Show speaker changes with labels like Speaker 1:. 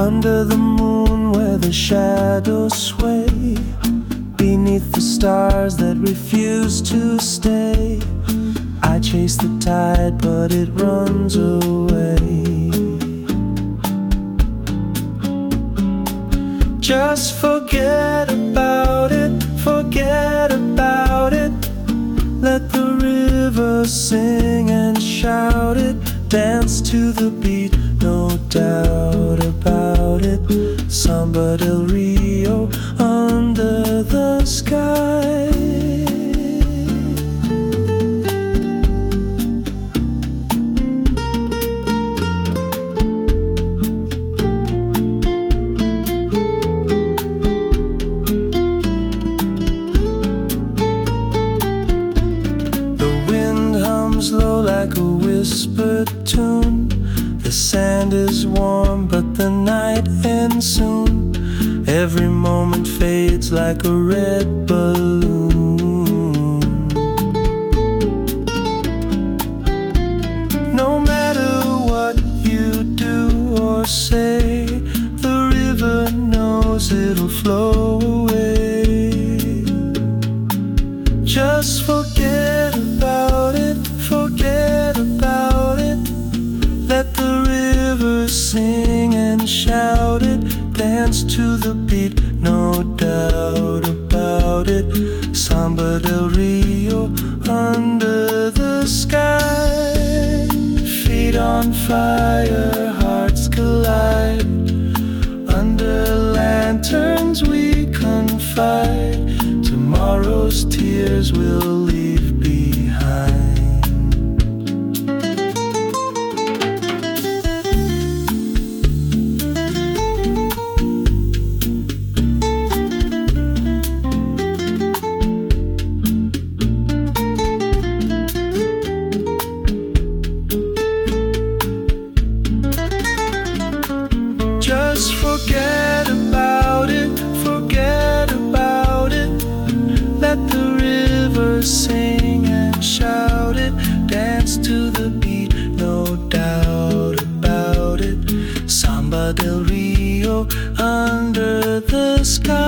Speaker 1: Under the moon where the shadows sway, beneath the stars that refuse to stay, I chase the tide but it runs away. Just forget about it, forget about it. Let the river sing and shout it. Dance to the beat, no doubt about it. Samba del Rio under the sky. Low like a whispered tune. The sand is warm but the night ends soon. Every moment fades like a red balloon. No matter what you do or say, the river knows it'll flow away. Just forget about it, forget about it. Let the river sing and shout it. Dance to the beat, no doubt about it. Samba del Rio under the sky. Feet on fire, hearts collide. Under lanterns we confide. Tomorrow's tears will leave behind. Just forget about it, forget about it. Let the river sing and shout it. Dance to the beat, no doubt about it. Samba del Rio under the sky.